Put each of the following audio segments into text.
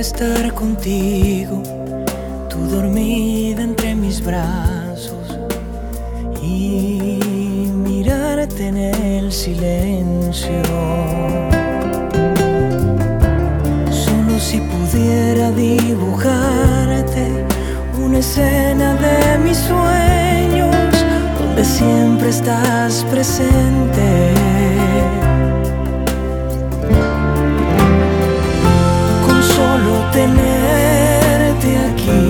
estar contigo, tú dormida entre mis brazos, y mirarte en el silencio. Solo si pudiera dibujarte una escena de mis sueños, donde siempre estás presente. Con solo tenerte aquí,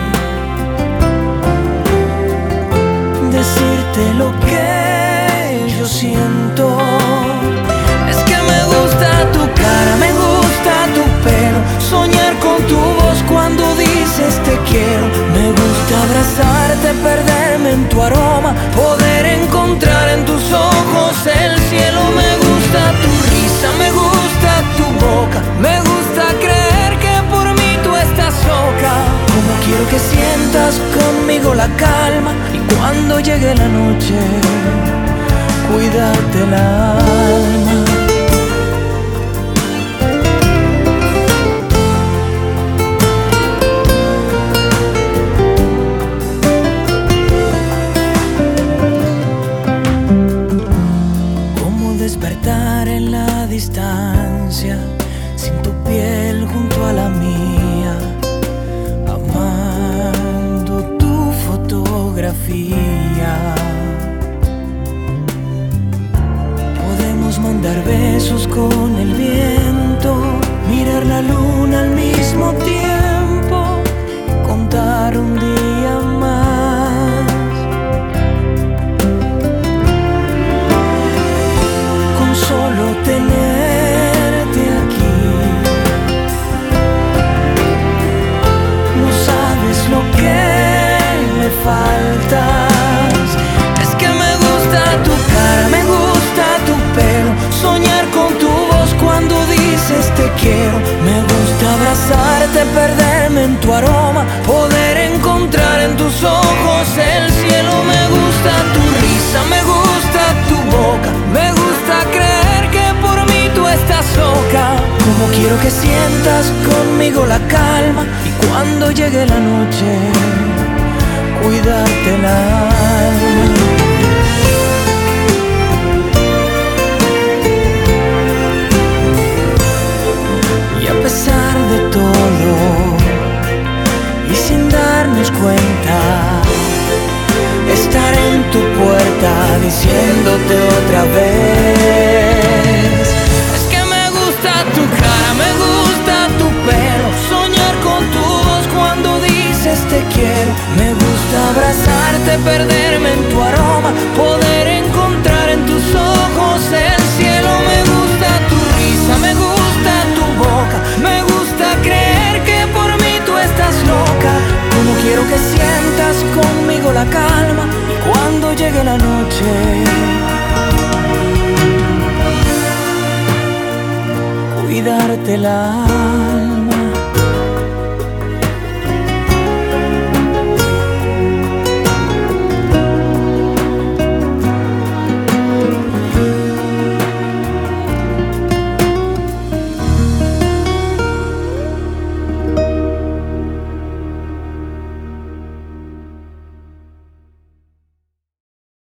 decirte lo que yo siento. Es que me gusta tu cara, me gusta tu pelo, soñar con tu voz cuando dices te quiero. Me gusta abrazarte, perderme en tu aroma, poder encontrar en tus ojos el cielo. Me gusta tu risa, me gusta tu boca, me gusta creer que por mí tú estás loca. Como quiero que sientas conmigo la calma, y cuando llegue la noche, cuídate el alma. Despertar en la distancia, sin tu piel junto a la mía, amando tu fotografía. Podemos mandar besos con el viento, mirar la luna al mismo tiempo, contar un día más. Solo tenerte aquí, no sabes lo que me faltas. Es que me gusta tu cara, me gusta tu pelo, soñar con tu voz cuando dices te quiero. Me gusta abrazarte, perderme en tu aroma, poder encontrar en tus ojos el cielo. Me gusta tu risa, me gusta tu boca, me gusta creer que por mí tú estás loca. Como quiero que sientas conmigo la calma, y cuando llegue la noche, cuídate el alma. Y a pesar de todo, y sin darnos cuenta, estar en tu puerta diciéndote otra vez. Es que me gusta tu cara, me gusta tu pelo, soñar con tu voz cuando dices te quiero. Me gusta abrazarte, perderme en tu aroma, poder encontrar en tus ojos el cielo. Me gusta tu risa, me gusta tu boca, me gusta creer que por mí tú estás loca. Como quiero que sientas conmigo la calma, y cuando llegue la noche, cuidarte el alma.